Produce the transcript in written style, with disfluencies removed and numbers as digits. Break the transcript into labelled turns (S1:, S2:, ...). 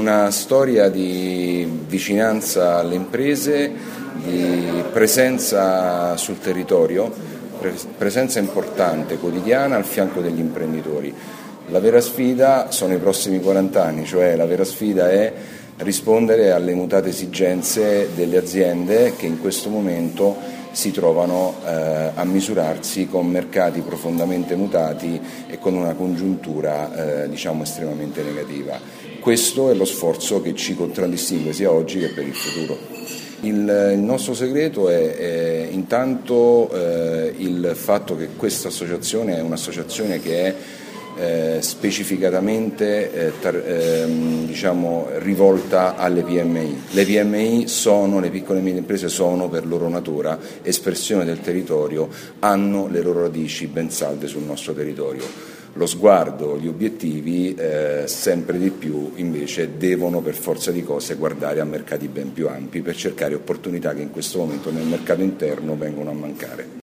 S1: una storia di vicinanza alle imprese, di presenza sul territorio, presenza importante, quotidiana, al fianco degli imprenditori. La vera sfida sono i prossimi 40 anni, cioè la vera sfida è rispondere alle mutate esigenze delle aziende che in questo momento si trovano a misurarsi con mercati profondamente mutati e con una congiuntura estremamente negativa. Questo è lo sforzo che ci contraddistingue sia oggi che per il futuro. Il nostro segreto è intanto il fatto che questa associazione è un'associazione che è specificatamente rivolta alle PMI. Le PMI le piccole e medie imprese sono per loro natura espressione del territorio, hanno le loro radici ben salde sul nostro territorio. Lo sguardo, gli obiettivi sempre di più invece devono per forza di cose guardare a mercati ben più ampi per cercare opportunità che in questo momento nel mercato interno vengono a mancare.